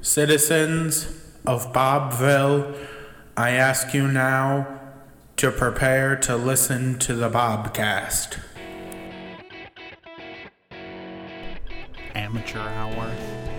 Citizens of Bobville, I ask you now to prepare to listen to the Bobcast. Amateur hour.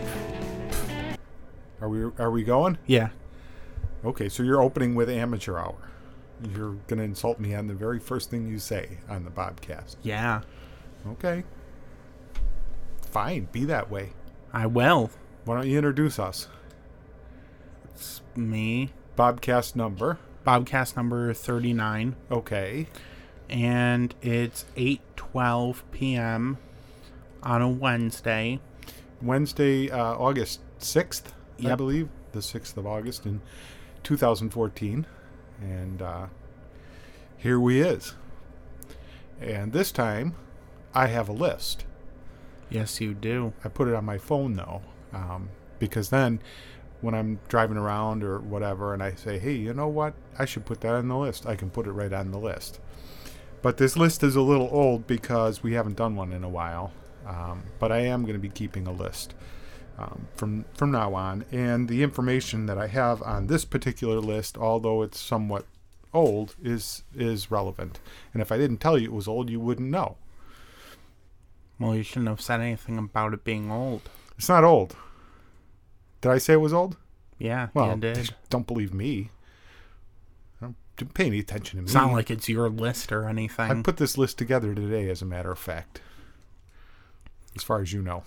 Are we going? Yeah. Okay, so you're opening with amateur hour. You're going to insult me on the very first thing you say on the Bobcast. Yeah. Okay. Fine, be that way. I will. Why don't you introduce us? It's me. Bobcast number. Bobcast number 39. Okay. And it's 8:12 p.m. on a Wednesday. Wednesday, August 6th, I Yep. believe. The 6th of August in 2014. And here we is. And this time, I have a list. Yes, you do. I put it on my phone, though, because then when I'm driving around or whatever and I say, hey, you know what? I should put that on the list. I can put it right on the list. But this list is a little old because we haven't done one in a while. But I am going to be keeping a list from now on. And the information that I have on this particular list, although it's somewhat old, is relevant. And if I didn't tell you it was old, you wouldn't know. Well, you shouldn't have said anything about it being old. It's not old. Did I say it was old? Yeah, Well, you did. Don't believe me. Don't pay any attention to me. It's not like it's your list or anything. I put this list together today, as a matter of fact. As far as you know.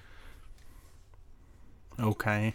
Okay.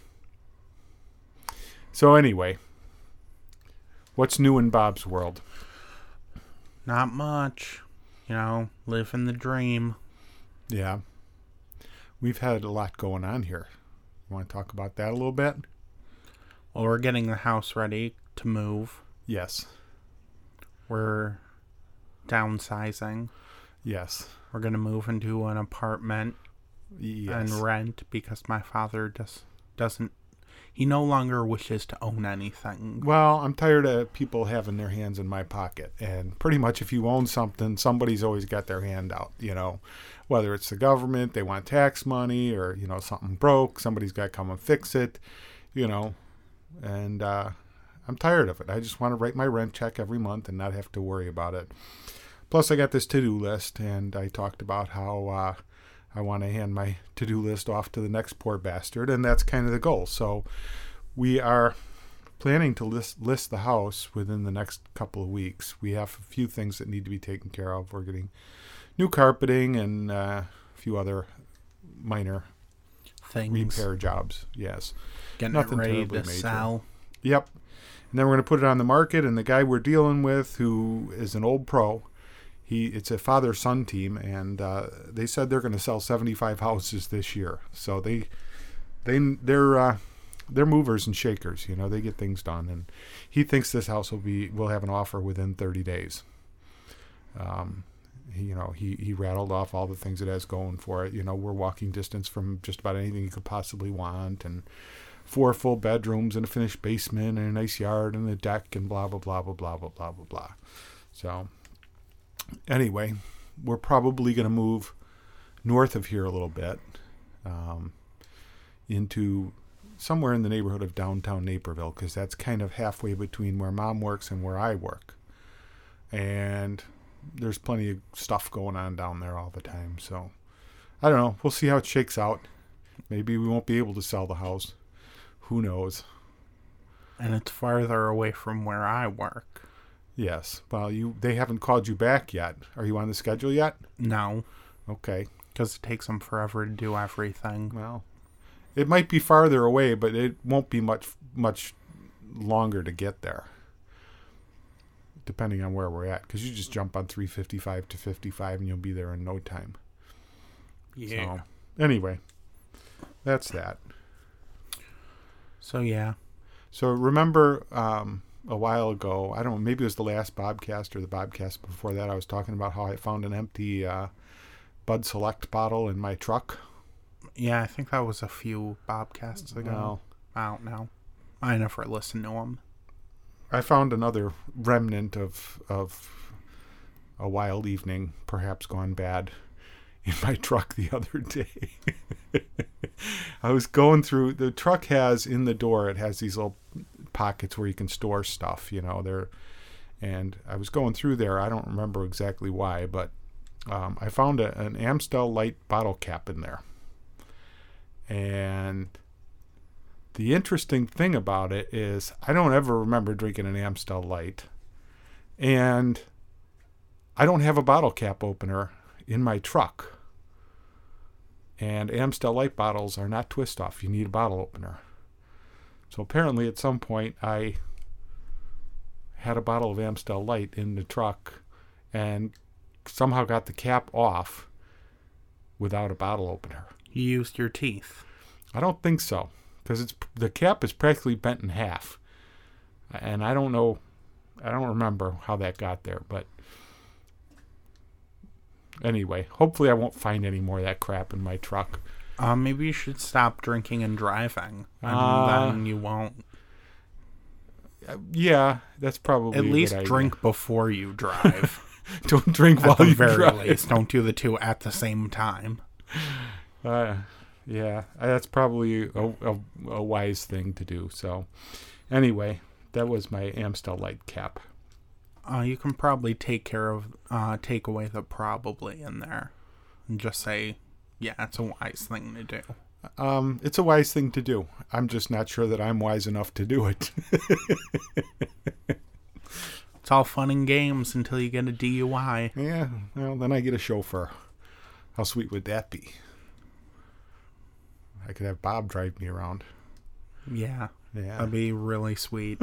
So anyway, what's new in Bob's world? Not much. You know, living the dream. Yeah. We've had a lot going on here. You want to talk about that a little bit? Well, we're getting the house ready to move. Yes. We're downsizing. Yes. We're going to move into an apartment Yes. and rent because my father doesn't. He no longer wishes to own anything. Well, I'm tired of people having their hands in my pocket. And pretty much if you own something, somebody's always got their hand out, you know. Whether it's the government, they want tax money, or, you know, something broke, somebody's got to come and fix it, you know. And I'm tired of it. I just want to write my rent check every month and not have to worry about it. Plus, I got this to-do list, and I talked about how I want to hand my to-do list off to the next poor bastard, and that's kind of the goal. So we are planning to list the house within the next couple of weeks. We have a few things that need to be taken care of. We're getting new carpeting and a few other minor Things. repair jobs. Yes. Getting Nothing it ready terribly to major. sell. Yep. And then we're going to put it on the market, and the guy we're dealing with, who is an old pro, it's a father-son team, and they said they're going to sell 75 houses this year. So they're movers and shakers. You know, they get things done, and he thinks this house will have an offer within 30 days. He rattled off all the things it has going for it. You know, we're walking distance from just about anything you could possibly want, and 4 full bedrooms and a finished basement and a nice yard and a deck and blah blah blah blah blah blah blah blah blah. So anyway, we're probably going to move north of here a little bit, into somewhere in the neighborhood of downtown Naperville, because that's kind of halfway between where Mom works and where I work. And there's plenty of stuff going on down there all the time. So I don't know. We'll see how it shakes out. Maybe we won't be able to sell the house. Who knows? And it's farther away from where I work. Yes. Well, they haven't called you back yet. Are you on the schedule yet? No, Okay. because it takes them forever to do everything. Well, it might be farther away, but it won't be much longer to get there, depending on where we're at. Because you just jump on 355 to 55 and you'll be there in no time. Yeah. So, anyway, that's that. So yeah. So remember a while ago, I don't know, maybe it was the last Bobcast or the Bobcast before that, I was talking about how I found an empty Bud Select bottle in my truck. Yeah, I think that was a few Bobcasts ago. No. I don't know. I never listened to them. I found another remnant of a wild evening, perhaps gone bad, in my truck the other day. I was going through, the truck has in the door, it has these little pockets where you can store stuff, there. And I was going through there. I don't remember exactly why, but I found an Amstel Light bottle cap in there. And the interesting thing about it is I don't ever remember drinking an Amstel Light. And I don't have a bottle cap opener in my truck. And Amstel Light bottles are not twist off. You need a bottle opener. So apparently at some point I had a bottle of Amstel Light in the truck and somehow got the cap off without a bottle opener. You used your teeth. I don't think so, because the cap is practically bent in half. And I don't remember how that got there, but anyway, hopefully I won't find any more of that crap in my truck. Maybe you should stop drinking and driving, and then you won't. Yeah, that's probably at least a good drink idea. Before you drive. Don't drink while At the you very drive. least, don't do the two at the same time. Yeah, that's probably a wise thing to do. So, anyway, that was my Amstel Light cap. You can probably take away the probably in there, and just say, yeah, it's a wise thing to do. It's a wise thing to do. I'm just not sure that I'm wise enough to do it. It's all fun and games until you get a DUI. Yeah, well, then I get a chauffeur. How sweet would that be? I could have Bob drive me around. Yeah. Yeah. That'd be really sweet.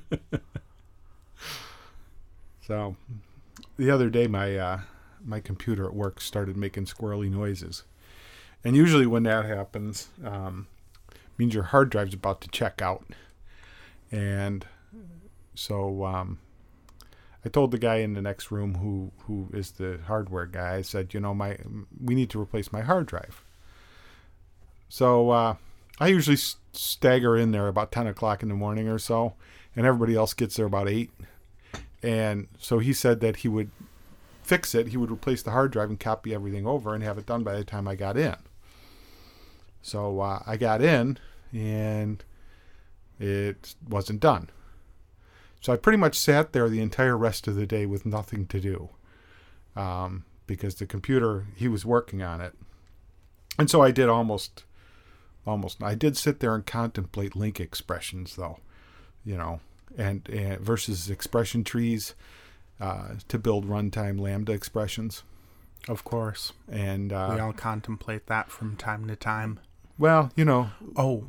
So, the other day, my computer at work started making squirrely noises. And usually when that happens, means your hard drive's about to check out. And so I told the guy in the next room who is the hardware guy, I said, we need to replace my hard drive. So I usually stagger in there about 10 o'clock in the morning or so, and everybody else gets there about 8. And so he said that he would fix it. He would replace the hard drive and copy everything over and have it done by the time I got in. So I got in, and it wasn't done. So I pretty much sat there the entire rest of the day with nothing to do, because the computer, he was working on it. And so I did almost. I did sit there and contemplate link expressions, though, and versus expression trees to build runtime Lambda expressions. Of course. And we all contemplate that from time to time. Well, Oh,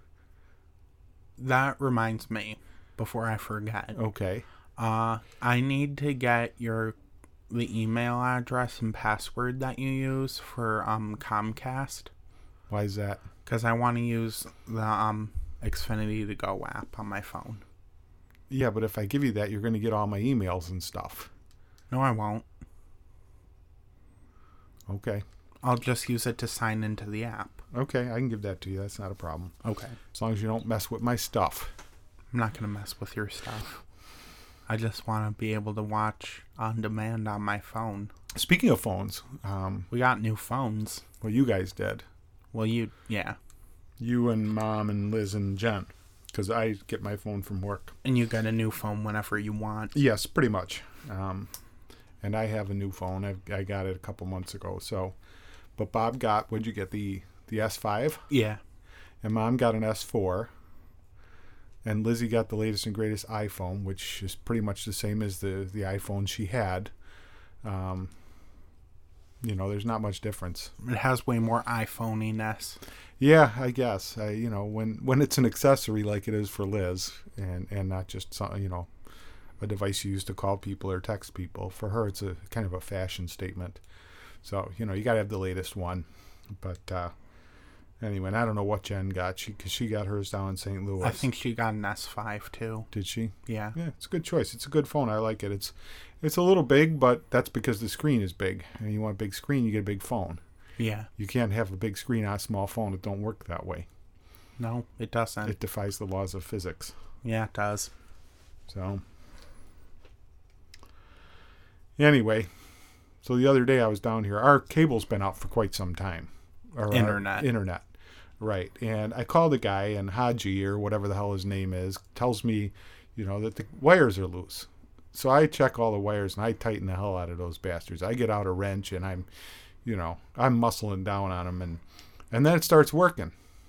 that reminds me, before I forget. Okay. I need to get the email address and password that you use for Comcast. Why is that? Because I want to use the Xfinity to Go app on my phone. Yeah, but if I give you that, you're going to get all my emails and stuff. No, I won't. Okay. I'll just use it to sign into the app. Okay, I can give that to you. That's not a problem. Okay. As long as you don't mess with my stuff. I'm not going to mess with your stuff. I just want to be able to watch on demand on my phone. Speaking of phones, we got new phones. Well, you guys did. Well, yeah. You and Mom and Liz and Jen, because I get my phone from work. And you get a new phone whenever you want. Yes, pretty much. And I have a new phone. I got it a couple months ago. So, but Bob got, what'd you get, the S5? Yeah. And Mom got an S4. And Lizzie got the latest and greatest iPhone, which is pretty much the same as the iPhone she had. There's not much difference. It has way more iPhone-iness. Yeah, I guess. When it's an accessory like it is for Liz, and not just a device you use to call people or text people, for her it's a kind of a fashion statement. So you got to have the latest one. But anyway, and I don't know what Jen got. She got hers down in St. Louis. I think she got an S5 too. Did she? Yeah. Yeah, it's a good choice. It's a good phone. I like it. It's a little big, but that's because the screen is big. And you want a big screen, you get a big phone. Yeah. You can't have a big screen on a small phone. It don't work that way. No, it doesn't. It defies the laws of physics. Yeah, it does. So anyway, so the other day I was down here. Our cable's been out for quite some time. Our Internet. Right. And I call the guy, and Haji, or whatever the hell his name is, tells me, that the wires are loose. So I check all the wires, and I tighten the hell out of those bastards. I get out a wrench, and I'm muscling down on them, and then it starts working.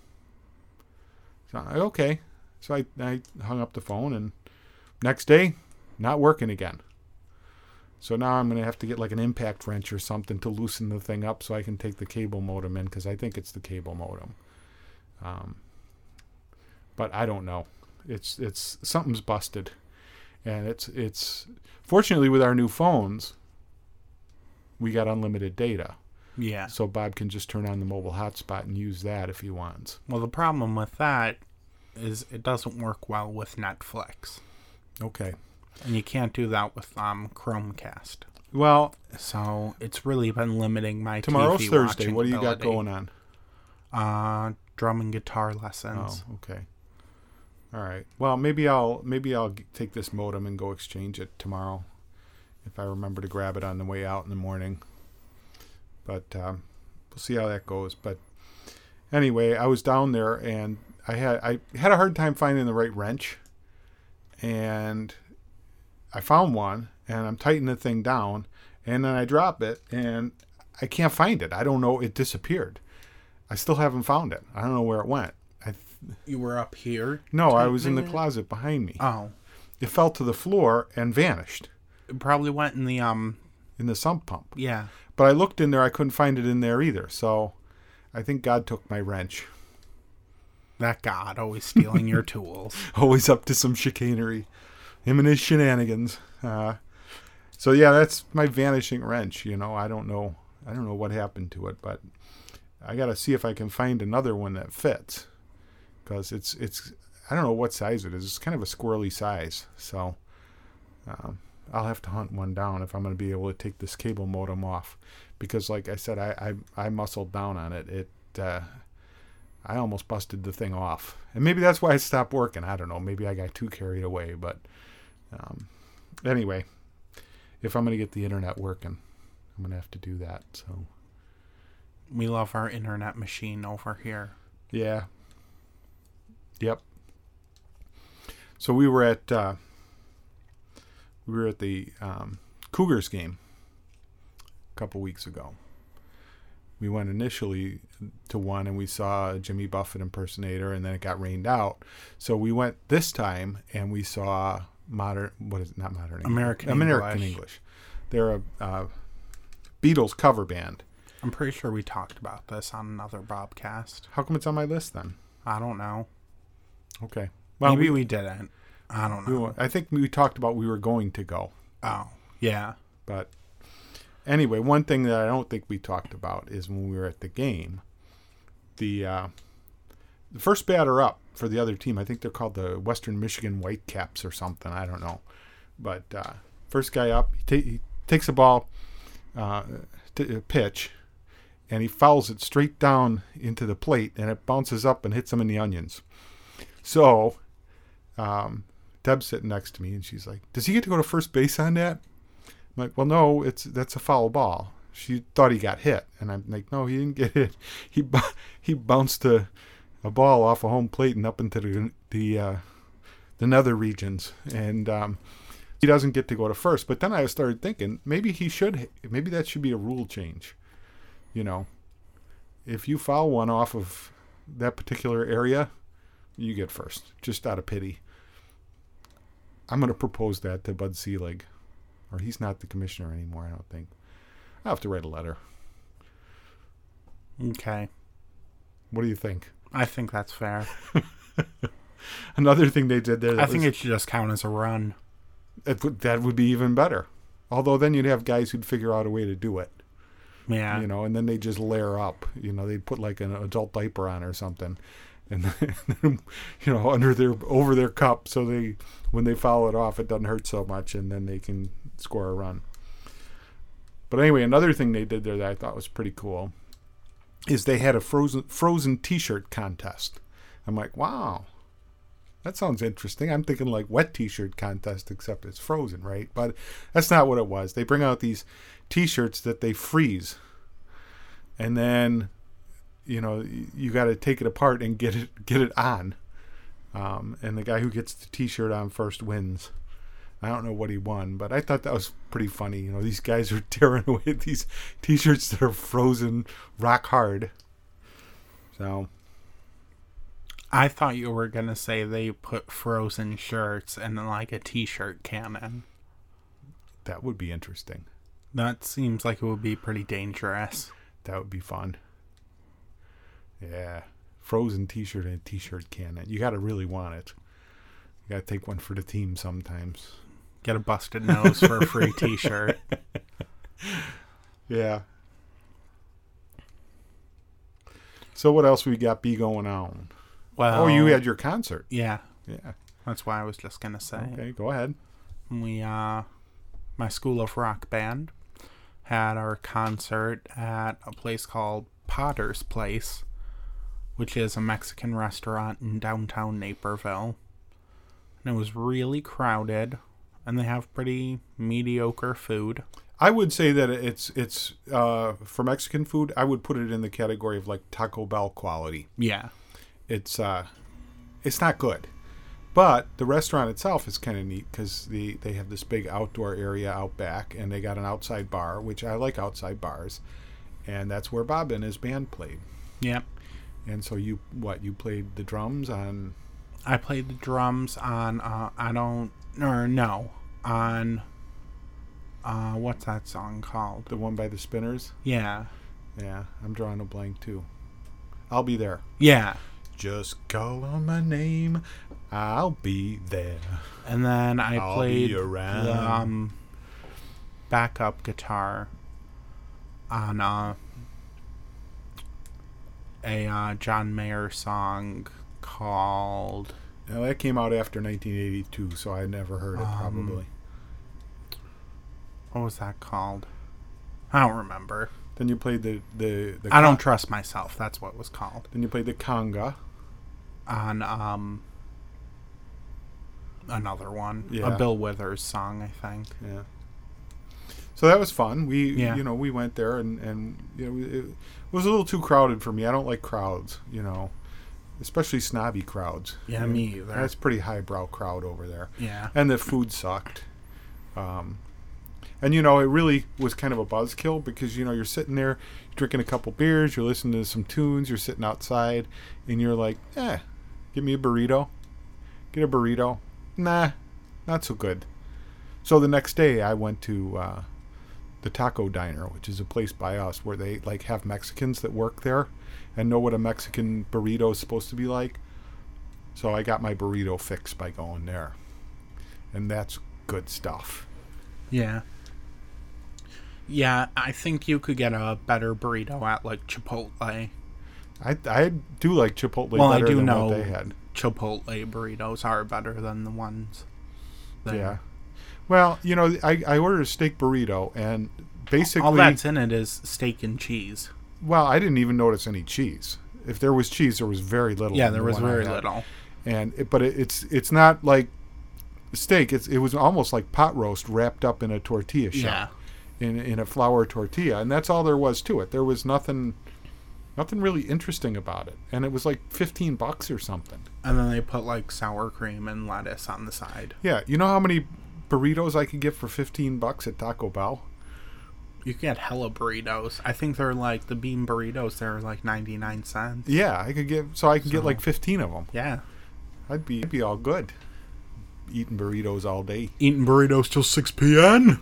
So okay. So I hung up the phone, and next day, not working again. So now I'm going to have to get like an impact wrench or something to loosen the thing up so I can take the cable modem in, because I think it's the cable modem. But I don't know. It's something's busted. And it's fortunately with our new phones, we got unlimited data. Yeah. So Bob can just turn on the mobile hotspot and use that if he wants. Well, the problem with that is it doesn't work well with Netflix. Okay. And you can't do that with Chromecast. Well, so it's really been limiting my tomorrow's TV Thursday. watching What do you ability. got going on? Drum and guitar lessons. Oh, okay. All right. Well, maybe I'll take this modem and go exchange it tomorrow, if I remember to grab it on the way out in the morning. But we'll see how that goes. But anyway, I was down there, and I had a hard time finding the right wrench, and I found one, and I'm tightening the thing down, and then I drop it, and I can't find it. I don't know. It disappeared. I still haven't found it. I don't know where it went. You were up here? No, I was in the closet behind me. Oh. It fell to the floor and vanished. It probably went in the in the sump pump. Yeah. But I looked in there. I couldn't find it in there either. So I think God took my wrench. That God, always stealing your tools. Always up to some chicanery. Him and his shenanigans. So yeah, that's my vanishing wrench. I don't know what happened to it, but I got to see if I can find another one that fits. Because it's I don't know what size it is. It's kind of a squirrely size. So I'll have to hunt one down if I'm going to be able to take this cable modem off. Because like I said, I muscled down on it. I almost busted the thing off. And maybe that's why it stopped working. I don't know. Maybe I got too carried away. But anyway, if I'm going to get the internet working, I'm going to have to do that. So we love our internet machine over here. Yeah. Yep. So we were at the Cougars game a couple weeks ago. We went initially to one, and we saw a Jimmy Buffett impersonator, and then it got rained out. So we went this time, and we saw American English. They're a Beatles cover band. I'm pretty sure we talked about this on another Bobcast. How come it's on my list then? I don't know. Okay. Well, maybe we didn't. I don't know. I think we talked about we were going to go. Oh, yeah. But anyway, one thing that I don't think we talked about is when we were at the game, the first batter up for the other team, I think they're called the Western Michigan Whitecaps or something. I don't know. But first guy up, he takes a ball, pitch, and he fouls it straight down into the plate, and it bounces up and hits him in the onions. So Deb's sitting next to me, and she's like, "Does he get to go to first base on that?" I'm like, "Well, no, that's a foul ball." She thought he got hit, and I'm like, "No, he didn't get hit. He bounced a ball off a home plate and up into the nether regions, and he doesn't get to go to first." But then I started thinking maybe that should be a rule change. If you foul one off of that particular area, you get first, just out of pity. I'm going to propose that to Bud Selig. Or he's not the commissioner anymore, I don't think. I'll have to write a letter. Okay. What do you think? I think that's fair. Another thing they did there... I think it should just count as a run. That would be even better. Although then you'd have guys who'd figure out a way to do it. Yeah. And then they just layer up. They'd put like an adult diaper on or something. And then, over their cup, so when they foul it off, it doesn't hurt so much, and then they can score a run. But anyway, another thing they did there that I thought was pretty cool is they had a frozen T-shirt contest. I'm like, wow, that sounds interesting. I'm thinking like wet T-shirt contest, except it's frozen, right? But that's not what it was. They bring out these T-shirts that they freeze, and then you got to take it apart and get it on. And the guy who gets the T-shirt on first wins. I don't know what he won, but I thought that was pretty funny. These guys are tearing away at these T-shirts that are frozen rock hard. So I thought you were going to say they put frozen shirts in like a T-shirt cannon. That would be interesting. That seems like it would be pretty dangerous. That would be fun. Yeah. Frozen T-shirt and a T-shirt cannon. You got to really want it. You got to take one for the team sometimes. Get a busted nose for a free T-shirt. Yeah. So what else we got going on? Well, you had your concert. Yeah. Yeah. That's why I was just going to say. Okay, go ahead. My School of Rock band had our concert at a place called Potter's Place, which is a Mexican restaurant in downtown Naperville. And it was really crowded, and they have pretty mediocre food. I would say that it's for Mexican food, I would put it in the category of like Taco Bell quality. Yeah. It's not good. But the restaurant itself is kind of neat because they have this big outdoor area out back, and they got an outside bar, which I like outside bars. And that's where Bob and his band played. Yep. And so you played the drums on... I played the drums on, what's that song called? The one by the Spinners? Yeah. Yeah, I'm drawing a blank too. I'll be there. Yeah. Just call on my name, I'll be there. And then I'll played be around. the backup guitar on a John Mayer song called... Now, that came out after 1982, so I never heard it, probably. What was that called? I don't remember. Then you played the I Don't Trust Myself. That's what it was called. Then you played the conga. On another one. Yeah. A Bill Withers song, I think. Yeah. So that was fun. We went there and it was a little too crowded for me. I don't like crowds, especially snobby crowds. Yeah, me either. That's a pretty highbrow crowd over there. Yeah. And the food sucked. And it really was kind of a buzzkill because, you're sitting there, you're drinking a couple beers, you're listening to some tunes, you're sitting outside, and you're like, give me a burrito. Get a burrito. Nah, not so good. So the next day I went to the Taco Diner, which is a place by us where they have Mexicans that work there and know what a Mexican burrito is supposed to be like. So I got my burrito fixed by going there. And that's good stuff. Yeah. Yeah, I think you could get a better burrito at Chipotle. I do like Chipotle better than what they had. Chipotle burritos are better than the ones there. Yeah. Well, I ordered a steak burrito, and basically... all that's in it is steak and cheese. Well, I didn't even notice any cheese. If there was cheese, there was very little. Yeah, there was very little. But it's not like steak. It was almost like pot roast wrapped up in a tortilla shell. Yeah. In a flour tortilla, and that's all there was to it. There was nothing really interesting about it, and it was like $15 or something. And then they put sour cream and lettuce on the side. Yeah, you know how many burritos I could get for $15 at Taco Bell? You can get hella burritos. I think they're the bean burritos. They're 99 cents. Yeah, I could get 15 of them. Yeah, I'd be all good. Eating burritos all day. Eating burritos till 6 p.m.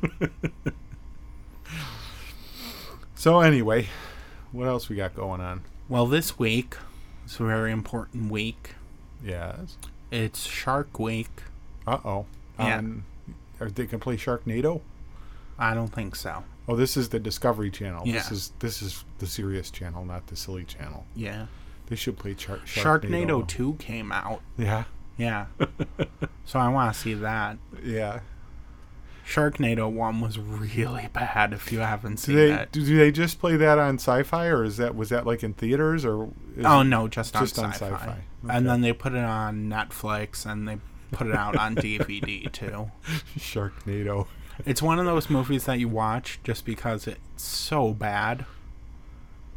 So anyway, what else we got going on? Well, this week, it's a very important week. Yes. It's Shark Week. Uh-oh. Yeah. Are they going to play Sharknado? I don't think so. Oh, this is the Discovery Channel. Yeah. This is the serious channel, not the silly channel. Yeah. They should play Sharknado. Sharknado 2 came out. Yeah. Yeah. So I want to see that. Yeah. Sharknado 1 was really bad if you haven't seen it. Do they just play that on Sci-Fi, or was that in theaters, or no, just on Sci-Fi. Okay. And then they put it on Netflix, and they put it out on DVD too. Sharknado. It's one of those movies that you watch just because it's so bad.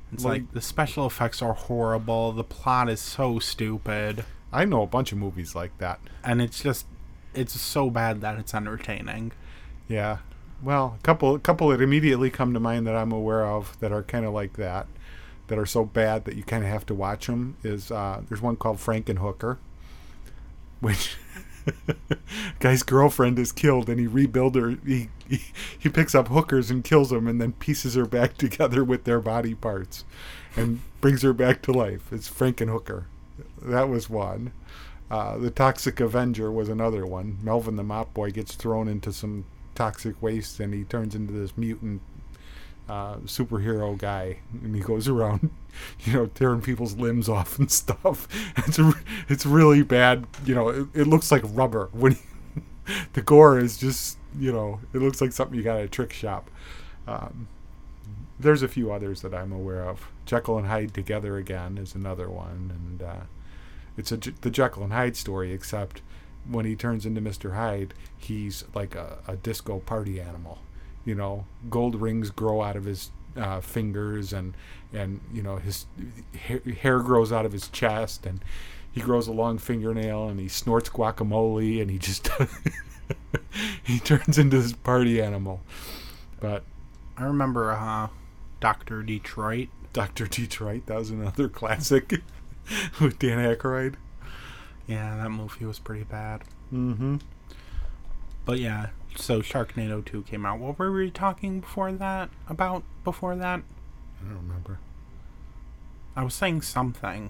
It's like the special effects are horrible. The plot is so stupid. I know a bunch of movies like that. And it's so bad that it's entertaining. Yeah. Well, a couple that immediately come to mind that I'm aware of that are kind of like that are so bad that you kind of have to watch them is there's one called Frankenhooker, which guy's girlfriend is killed and he rebuilds her. He picks up hookers and kills them and then pieces her back together with their body parts and brings her back to life. It's Frankenhooker. That was one. The Toxic Avenger was another one. Melvin the Mop Boy gets thrown into some toxic waste and he turns into this mutant superhero guy, and he goes around, tearing people's limbs off and stuff. It's really bad. It looks like rubber when the gore is just, it looks like something you got at a trick shop. There's a few others that I'm aware of. Jekyll and Hyde Together Again is another one, and it's the Jekyll and Hyde story, except when he turns into Mr. Hyde, he's like a disco party animal. Gold rings grow out of his fingers, and his hair grows out of his chest, and he grows a long fingernail, and he snorts guacamole, and he just he turns into this party animal. But I remember Dr. Detroit. Dr. Detroit, that was another classic with Dan Aykroyd. Yeah, that movie was pretty bad. Mm-hmm. But yeah, so Sharknado 2 came out. What were we talking before that? I don't remember. I was saying something.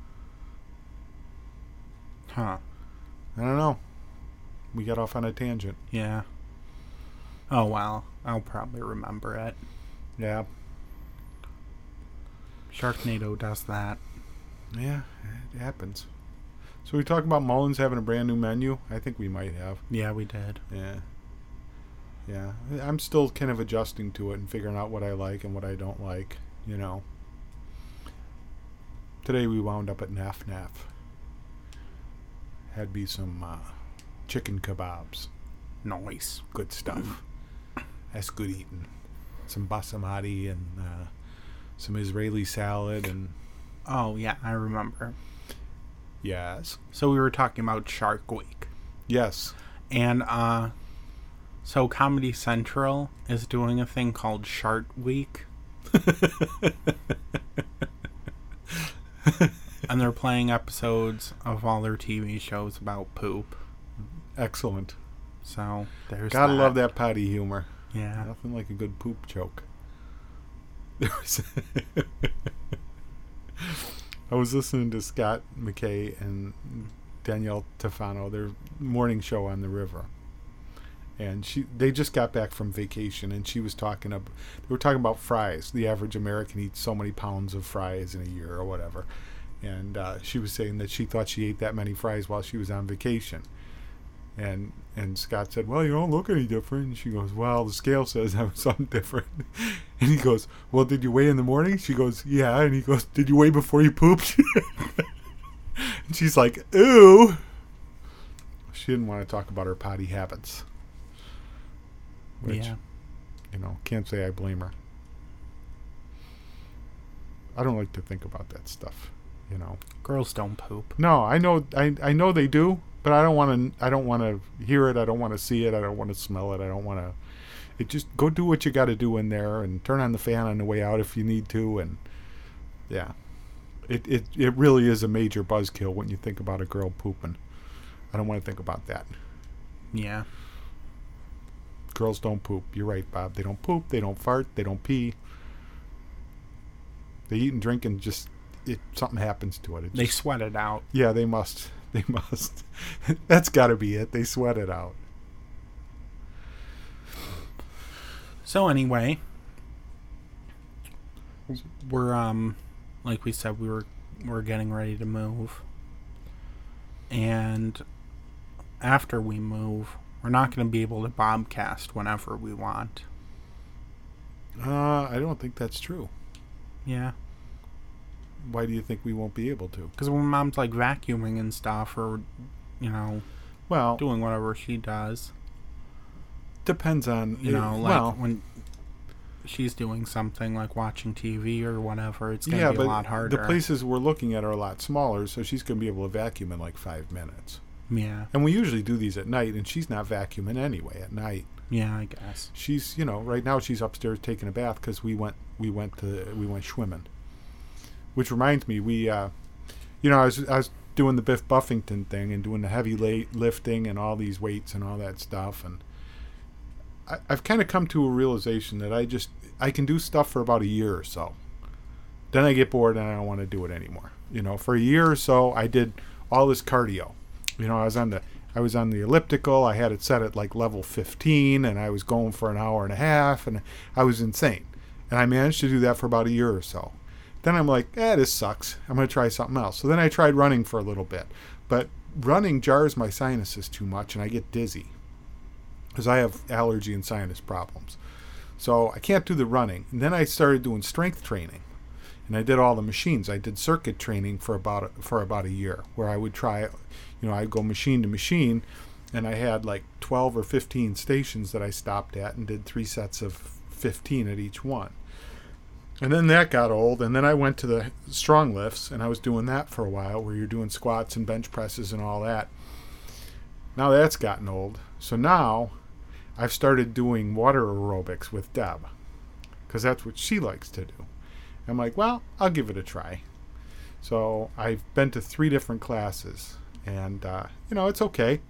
Huh. I don't know. We got off on a tangent. Yeah. Oh, well. I'll probably remember it. Yeah. Sharknado does that. Yeah, it happens. So we talk about Mullins having a brand new menu? I think we might have. Yeah, we did. Yeah. I'm still kind of adjusting to it and figuring out what I like and what I don't like, Today we wound up at Naf Naf. Had be some chicken kebabs. Nice. Good stuff. That's good eating. Some basmati and some Israeli salad and... Oh, yeah, I remember. Yes. So we were talking about Shark Week. Yes. And, so Comedy Central is doing a thing called Shark Week. And they're playing episodes of all their TV shows about poop. Excellent. So, there's Gotta love that potty humor. Yeah. Nothing like a good poop joke. I was listening to Scott McKay and Danielle Tefano, their morning show on the river. And they just got back from vacation, and they were talking about fries. The average American eats so many pounds of fries in a year or whatever. And she was saying that she thought she ate that many fries while she was on vacation. And Scott said, well, you don't look any different. And she goes, well, the scale says I'm something different. And he goes, well, did you weigh in the morning? She goes, yeah. And he goes, did you weigh before you pooped? And she's like, ooh. She didn't want to talk about her potty habits. Which, yeah. Can't say I blame her. I don't like to think about that stuff, Girls don't poop. No, I know they do, but I don't want to hear it. I don't want to see it. I don't want to smell it. I don't want to. Just go do what you got to do in there and turn on the fan on the way out if you need to. And yeah, it really is a major buzzkill when you think about a girl pooping. I don't want to think about that. Yeah. Girls don't poop. You're right, Bob. They don't poop. They don't fart. They don't pee. They eat and drink and just something happens to it. They sweat it out. Yeah, they must. They must. That's got to be it. They sweat it out. So anyway, we're like we said, we're getting ready to move, and after we move, we're not going to be able to bobcast whenever we want. I don't think that's true. Yeah. Why do you think we won't be able to? Because when Mom's like vacuuming and stuff, or doing whatever she does. Depends on when she's doing something like watching TV or whatever, it's going to Yeah, be but a lot harder. the places we're looking at are a lot smaller, so she's going to be able to vacuum in like 5 minutes. Yeah. And we usually do these at night, and she's not vacuuming anyway at night. Yeah, I guess. She's, right now she's upstairs taking a bath because we went swimming. Which reminds me, I was doing the Biff Buffington thing and doing the heavy lifting and all these weights and all that stuff, and I've kind of come to a realization that I can do stuff for about a year or so. Then I get bored and I don't want to do it anymore. For a year or so, I did all this cardio. I was on the elliptical. I had it set at like level 15, and I was going for an hour and a half, and I was insane. And I managed to do that for about a year or so. Then I'm like, this sucks. I'm going to try something else. So then I tried running for a little bit. But running jars my sinuses too much, and I get dizzy because I have allergy and sinus problems. So I can't do the running. And then I started doing strength training, and I did all the machines. I did circuit training for about a year, where I would try, I'd go machine to machine, and I had like 12 or 15 stations that I stopped at and did 3 sets of 15 at each one. And then that got old, and then I went to the strong lifts, and I was doing that for a while, where you're doing squats and bench presses and all that. Now that's gotten old. So now I've started doing water aerobics with Deb, because that's what she likes to do. I'm like, well, I'll give it a try. So I've been to 3 different classes, and it's okay.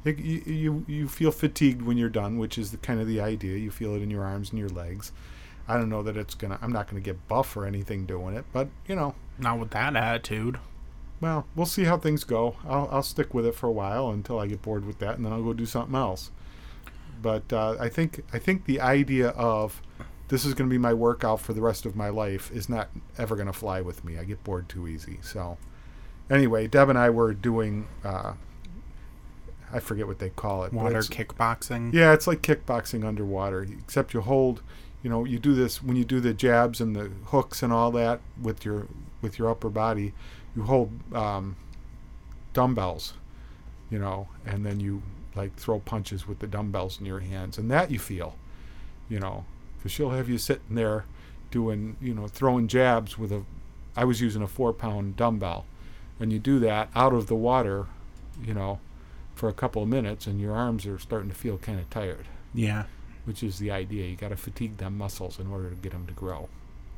You feel fatigued when you're done, which is kind of the idea. You feel it in your arms and your legs. I don't know that I'm not gonna get buff or anything doing it, but Not with that attitude. Well, we'll see how things go. I'll stick with it for a while until I get bored with that, and then I'll go do something else. But I think the idea of this is going to be my workout for the rest of my life is not ever going to fly with me. I get bored too easy. So anyway, Deb and I were doing, I forget what they call it. Water kickboxing? Yeah, it's like kickboxing underwater, except you hold, you do this when you do the jabs and the hooks and all that with your upper body. You hold dumbbells, and then you like throw punches with the dumbbells in your hands, and that you feel, because she'll have you sitting there doing, throwing jabs with I was using a 4-pound dumbbell, and you do that out of the water, for a couple of minutes, and your arms are starting to feel kind of tired. Yeah. Which is the idea. You got to fatigue them muscles in order to get them to grow.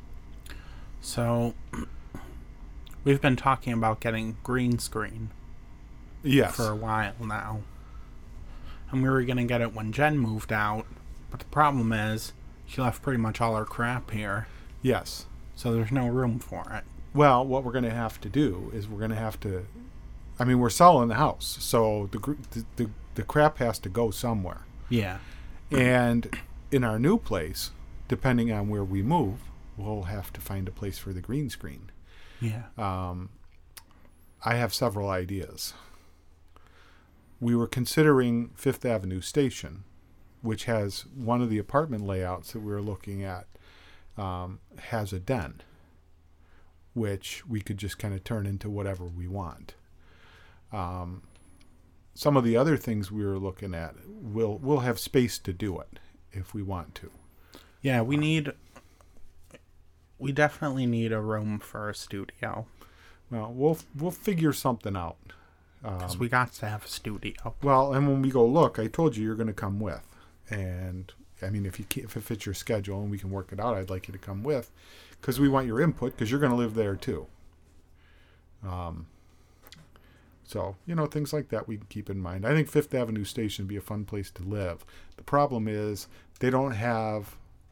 So we've been talking about getting green screen. Yes. For a while now. And we were going to get it when Jen moved out. But the problem is, she left pretty much all her crap here. Yes. So there's no room for it. Well, what we're going to have to do is we're selling the house. So the crap has to go somewhere. Yeah. And in our new place, depending on where we move, we'll have to find a place for the green screen. Yeah. I have several ideas. We were considering Fifth Avenue Station, which has one of the apartment layouts that we were looking at, has a den, which we could just kind of turn into whatever we want. Some of the other things we were looking at, we'll have space to do it if we want to. Yeah, we definitely need a room for a studio. Well, we'll figure something out. Because we got to have a studio. Well, and when we go look, I told you you're going to come with. And, I mean, if it fits your schedule and we can work it out, I'd like you to come with. Because we want your input, because you're going to live there, too. So, things like that we can keep in mind. I think Fifth Avenue Station would be a fun place to live. The problem is they don't have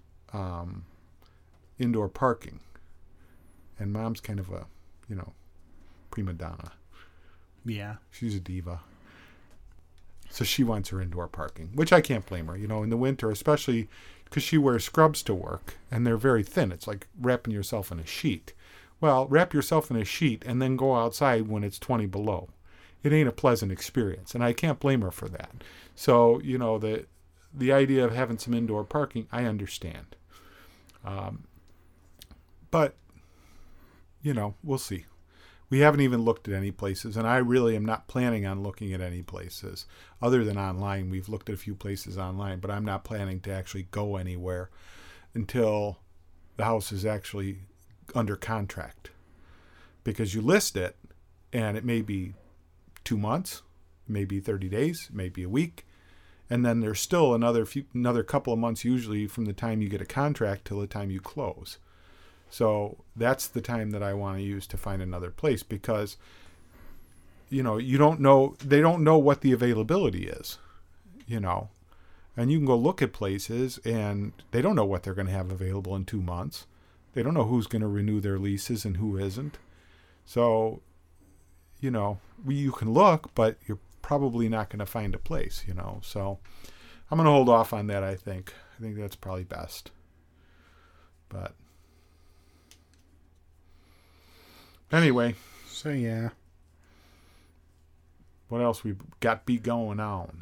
indoor parking. And Mom's kind of a, prima donna. Yeah. She's a diva. So she wants her indoor parking, which I can't blame her. In the winter, especially because she wears scrubs to work, and they're very thin. It's like wrapping yourself in a sheet. Well, wrap yourself in a sheet and then go outside when it's 20 below. It ain't a pleasant experience, and I can't blame her for that. So, the idea of having some indoor parking, I understand. But, we'll see. We haven't even looked at any places, and I really am not planning on looking at any places other than online. We've looked at a few places online, but I'm not planning to actually go anywhere until the house is actually under contract. Because you list it, and it may be 2 months, maybe 30 days, maybe a week, and then there's still another couple of months usually from the time you get a contract till the time you close. So that's the time that I want to use to find another place, because you don't know, they don't know what the availability is, and you can go look at places and they don't know what they're going to have available in 2 months. They don't know who's going to renew their leases and who isn't. So, you can look, but you're probably not going to find a place, So I'm going to hold off on that, I think. I think that's probably best. But anyway. So, yeah. What else we got going on?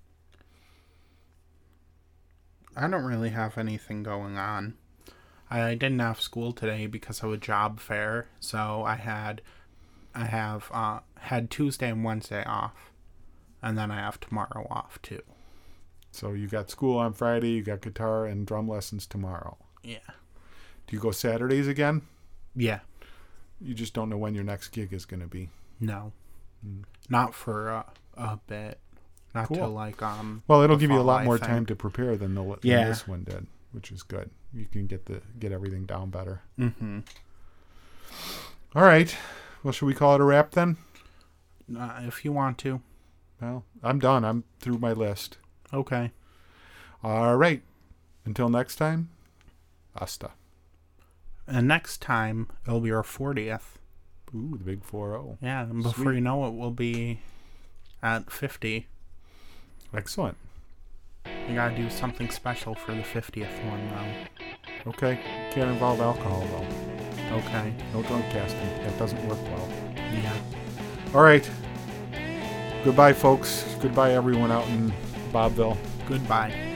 I don't really have anything going on. I didn't have school today because of a job fair, so I have had Tuesday and Wednesday off, and then I have tomorrow off too. So you got school on Friday, you got guitar and drum lessons tomorrow. Yeah. Do you go Saturdays again? Yeah. You just don't know when your next gig is going to be. No. Not for a bit. Not cool. till well, it'll give you a lot more time to prepare than this one did, which is good. You can get everything down better. Mm-hmm. All right. Well, should we call it a wrap then? If you want to. Well, I'm done. I'm through my list. Okay. All right. Until next time, hasta. And next time, it'll be our 40th. Ooh, the big 4-0. Yeah, and before Sweet. you know it, we'll be at 50. Excellent. We gotta do something special for the 50th one, though. Okay. Can't involve alcohol, though. Okay. No drunk casting. That doesn't work well. Yeah. All right. Goodbye, folks. Goodbye, everyone out in Bobville. Goodbye.